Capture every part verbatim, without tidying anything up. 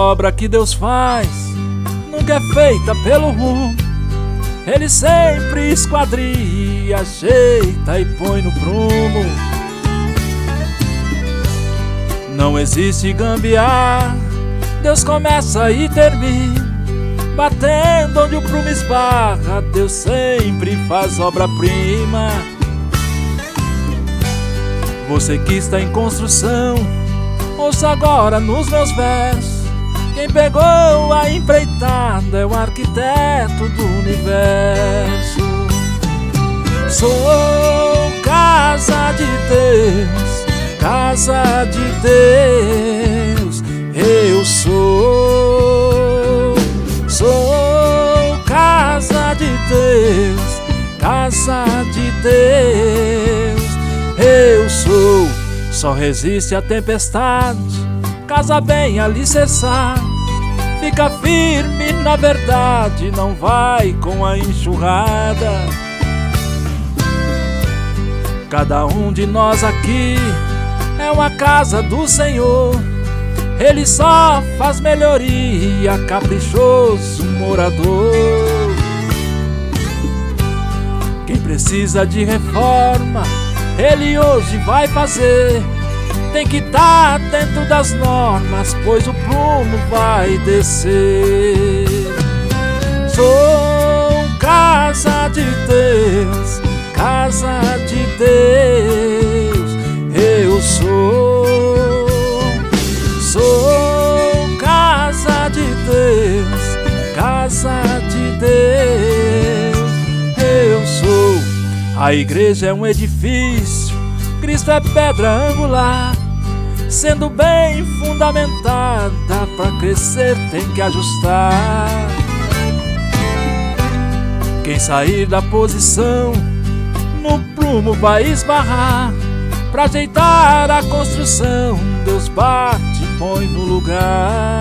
obra que Deus faz nunca é feita pelo rumo. Ele sempre esquadria, ajeita e põe no prumo. Não existe gambiarra, Deus começa e termina. Batendo onde o prumo esbarra, Deus sempre faz obra-prima. Você que está em construção, ouça agora nos meus versos. Quem pegou a empreitada é o arquiteto do universo. Sou casa de Deus, casa de Deus, eu sou. Sou casa de Deus, casa de Deus, eu sou. Só resiste à tempestade, casa bem alicerçada. Fica firme na verdade, não vai com a enxurrada. Cada um de nós aqui é uma casa do Senhor. Ele só faz melhoria, caprichoso morador. Quem precisa de reforma, Ele hoje vai fazer. Tem que estar dentro das normas, pois o prumo vai descer. Sou casa de Deus, casa de Deus, eu sou. Sou casa de Deus, casa de Deus, eu sou. A igreja é um edifício, Cristo é pedra angular. Sendo bem fundamentada, para crescer tem que ajustar. Quem sair da posição, no prumo vai esbarrar. Pra ajeitar a construção, Deus bate e põe no lugar.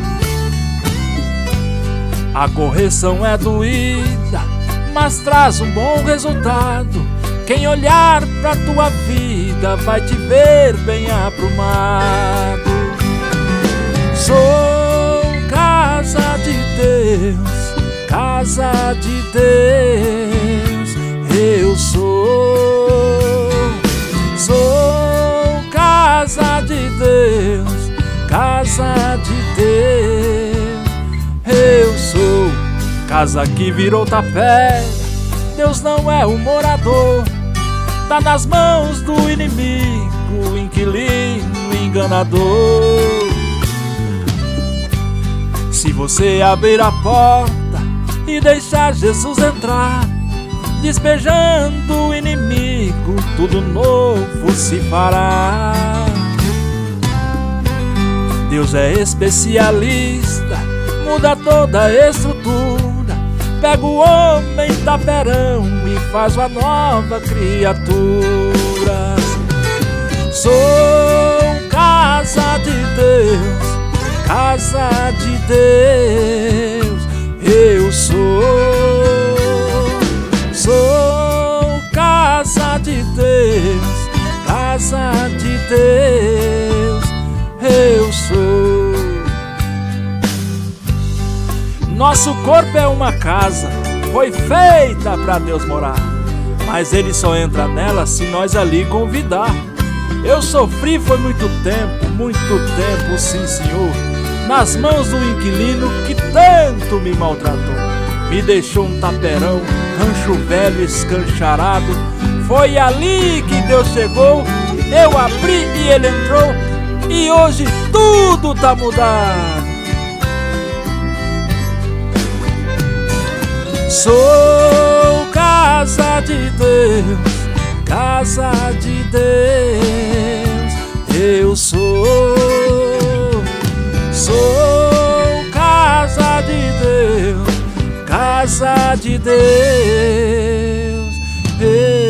A correção é doída, mas traz um bom resultado. Quem olhar pra tua vida vai te ver bem aprumado. Sou casa de Deus, casa de Deus, eu sou. Sou casa de Deus, casa de Deus, eu sou. Casa que virou tapete, Deus não é o morador. Tá nas mãos do inimigo, inquilino enganador. Se você abrir a porta e deixar Jesus entrar, despejando o inimigo, tudo novo se fará. Deus é especialista, muda toda a estrutura. Pega o homem taperão e faz uma nova criatura. Sou casa de Deus, casa de Deus, eu sou. Sou casa de Deus, casa de Deus, eu sou. Nosso corpo é uma casa, foi feita para Deus morar, mas Ele só entra nela se nós ali convidar. Eu sofri foi muito tempo, muito tempo, sim senhor, nas mãos do inquilino que tanto me maltratou. Me deixou um taperão, rancho velho escancharado. Foi ali que Deus chegou, eu abri e Ele entrou, e hoje tudo tá mudado. Sou casa de Deus, casa de Deus, eu sou. Sou casa de Deus, casa de Deus, eu